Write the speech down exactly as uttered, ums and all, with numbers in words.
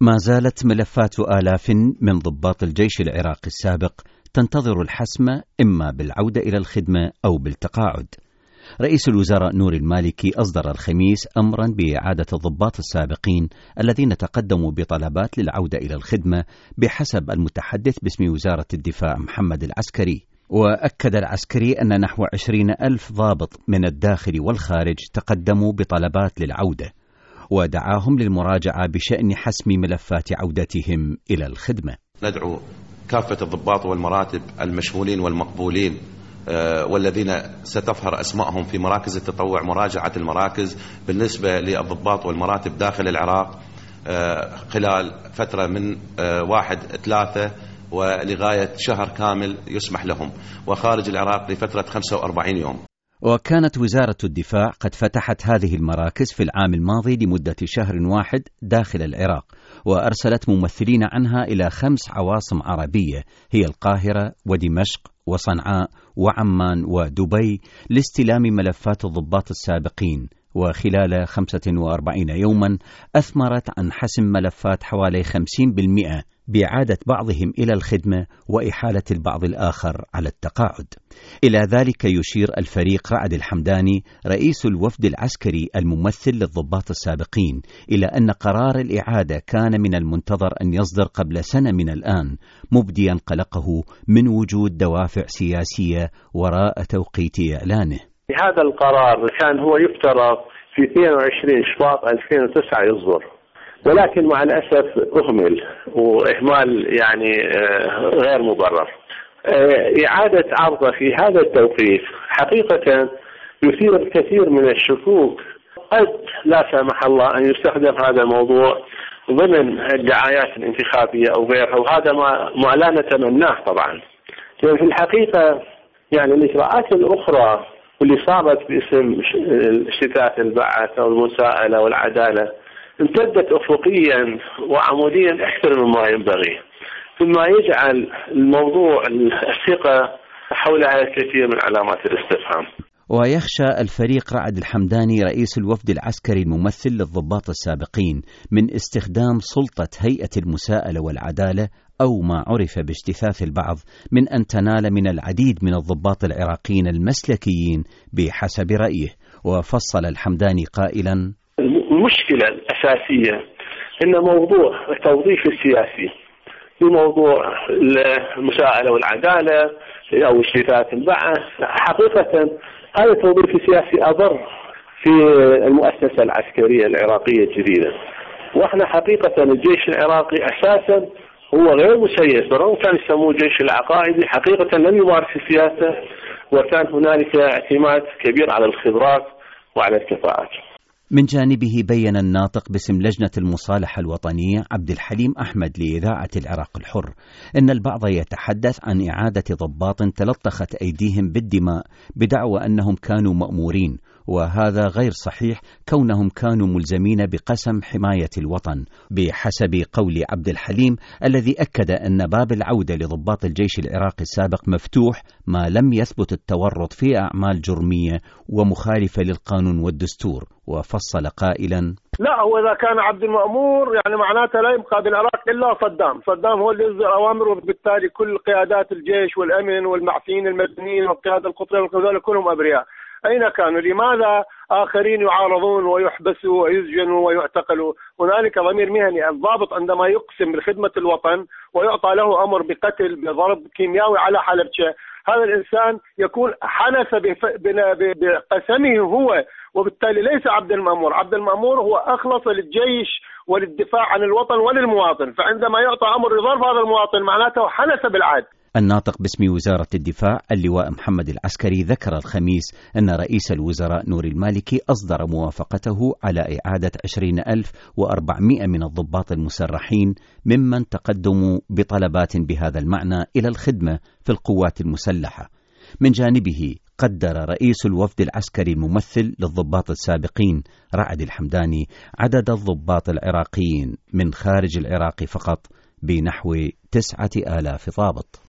ما زالت ملفات آلاف من ضباط الجيش العراقي السابق تنتظر الحسم إما بالعودة إلى الخدمة أو بالتقاعد. رئيس الوزراء نور المالكي أصدر الخميس أمرا بإعادة الضباط السابقين الذين تقدموا بطلبات للعودة إلى الخدمة بحسب المتحدث باسم وزارة الدفاع محمد العسكري. وأكد العسكري أن نحو عشرين ألف ضابط من الداخل والخارج تقدموا بطلبات للعودة، ودعاهم للمراجعة بشأن حسم ملفات عودتهم إلى الخدمة. ندعو كافة الضباط والمراتب المشمولين والمقبولين والذين ستظهر أسمائهم في مراكز التطوع مراجعة المراكز بالنسبة للضباط والمراتب داخل العراق خلال فترة من واحد ثلاثة ولغاية شهر كامل يسمح لهم، وخارج العراق لفترة خمسة وأربعين يوم. وكانت وزارة الدفاع قد فتحت هذه المراكز في العام الماضي لمدة شهر واحد داخل العراق، وأرسلت ممثلين عنها إلى خمس عواصم عربية هي القاهرة ودمشق وصنعاء وعمان ودبي لاستلام ملفات الضباط السابقين. وخلال خمسة وأربعين يوما أثمرت عن حسم ملفات حوالي خمسين بالمئة بإعادة بعضهم إلى الخدمة وإحالة البعض الآخر على التقاعد. إلى ذلك يشير الفريق رعد الحمداني رئيس الوفد العسكري الممثل للضباط السابقين إلى أن قرار الإعادة كان من المنتظر أن يصدر قبل سنة من الآن، مبديا قلقه من وجود دوافع سياسية وراء توقيت إعلانه. هذا القرار كان هو يفترض في اثنين وعشرين شباط ألفين وتسعة يصدر، ولكن مع الأسف أهمل وإهمال يعني غير مبرر. إعادة عرضه في هذا التوقيت حقيقة يثير الكثير من الشكوك، قد لا سمح الله أن يستخدم هذا الموضوع ضمن الدعايات الانتخابية أو غيرها، وهذا ما, ما لا نتمناه طبعا. لأن في الحقيقة يعني الإجراءات الأخرى واللي صارت باسم شتات البعث أو المساءلة والعدالة امتدت أفقيا وعموديا أكثر مما ينبغي، ثم يجعل الموضوع الثقة حولها الكثير من علامات الاستفهام. ويخشى الفريق رعد الحمداني رئيس الوفد العسكري الممثل للضباط السابقين من استخدام سلطة هيئة المساءلة والعدالة أو ما عرف باجتثاث البعض من أن تنال من العديد من الضباط العراقيين المسلكيين بحسب رأيه. وفصل الحمداني قائلا: المشكلة الأساسية إن موضوع التوظيف السياسي لموضوع المساءلة والعدالة أو اجتثاث البعث، حقيقة هذا التوظيف السياسي أضر في المؤسسة العسكرية العراقية الجديدة. وإحنا حقيقة الجيش العراقي أساسا هو غير مسيس، برغم كان يسموه الجيش العقائدي، حقيقة لم يمارس السياسة، وكان هنالك اعتماد كبير على الخبرات وعلى الكفاءات. من جانبه بيّن الناطق باسم لجنة المصالحة الوطنية عبد الحليم أحمد لإذاعة العراق الحر إن البعض يتحدث عن إعادة ضباط تلطخت أيديهم بالدماء بدعوى أنهم كانوا مأمورين، وهذا غير صحيح كونهم كانوا ملزمين بقسم حماية الوطن بحسب قول عبد الحليم، الذي أكد أن باب العودة لضباط الجيش العراقي السابق مفتوح ما لم يثبت التورط في أعمال جرمية ومخالفة للقانون والدستور. وفصل قائلا: لا، هو إذا كان عبد المأمور يعني معناته لا يبقى بالعراق إلا صدام. صدام هو اللي يصدر أوامر، وبالتالي كل قيادات الجيش والأمن والمعفيين المدنيين والقيادة القطرية والكذلك كلهم أبرياء. أين كانوا؟ لماذا آخرين يعارضون ويحبسوا ويسجنوا ويعتقلوا؟ هنالك ضمير مهني. الضابط عندما يقسم بخدمة الوطن ويعطى له أمر بقتل بضرب كيميائي على حلبشة، هذا الإنسان يكون حنس بقسمه هو، وبالتالي ليس عبد المأمور. عبد المأمور هو أخلص للجيش وللدفاع عن الوطن وللمواطن، فعندما يعطى أمر لضرب هذا المواطن معناته حنس بالعهد. الناطق باسم وزارة الدفاع اللواء محمد العسكري ذكر الخميس أن رئيس الوزراء نور المالكي أصدر موافقته على إعادة عشرين ألف وأربعمائة من الضباط المسرحين ممن تقدموا بطلبات بهذا المعنى إلى الخدمة في القوات المسلحة. من جانبه قدر رئيس الوفد العسكري الممثل للضباط السابقين رعد الحمداني عدد الضباط العراقيين من خارج العراق فقط بنحو تسعة آلاف ضابط.